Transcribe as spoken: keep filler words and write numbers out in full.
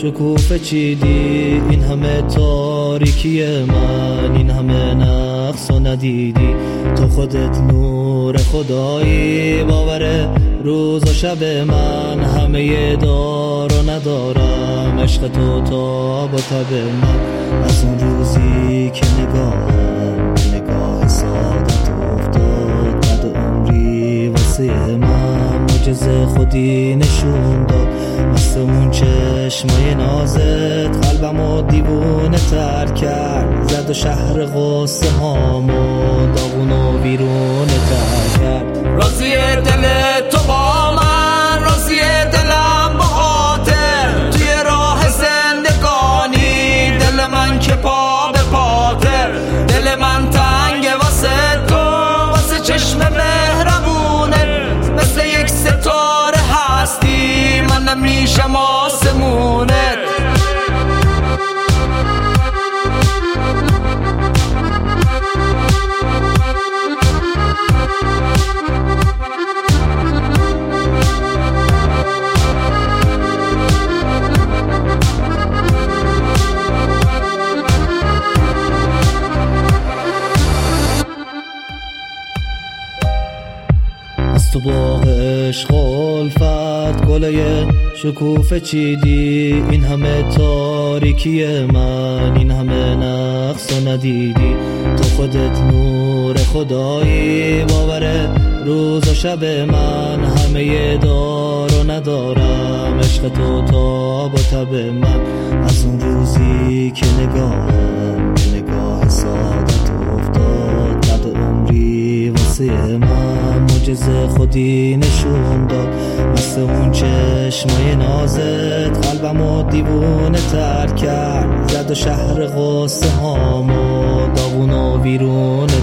شکوفه چیدی، این همه تاریکی من، این همه نقص و ندیدی. تو خودت نور خدایی، باور روز و شب من. همه دار و ندارم، عشق تو تاب و تب من. از اون روزی که نگاهم نگاه سادت افتاد، بعد عمری واسه من معجزه خودی نشون داد. مثل اون چشمای نازت قلبمو دیوونه تر کرد، زد و شهر غصه هامو داغون و بیرونه تر کرد. راضی دل تو با من، راضی دلم با خاطر، توی راه زندگانی دل من که پا به پاتر. دل من تنگ واسه تو، واسه چشم مهربونه، مثل یک ستاره هستی، من نمیشم آسمونت. تو باغ عشق و الفت گله شکوفه چیدی، این همه تاریکی من، این همه نقص و ندیدی. تو خودت نور خدایی، باور روز و شب من. همه دار و ندارم، عشق تو تاب و تب من. از اون روزی که نگاهم نگاه سادت افتاد، بعد عمری واسه من معجزه خودی نشون داد. مثل اون چشمای نازت قلبمو دیوونه تر کرد، زد و شهر غصه هامو داغون و بیرونه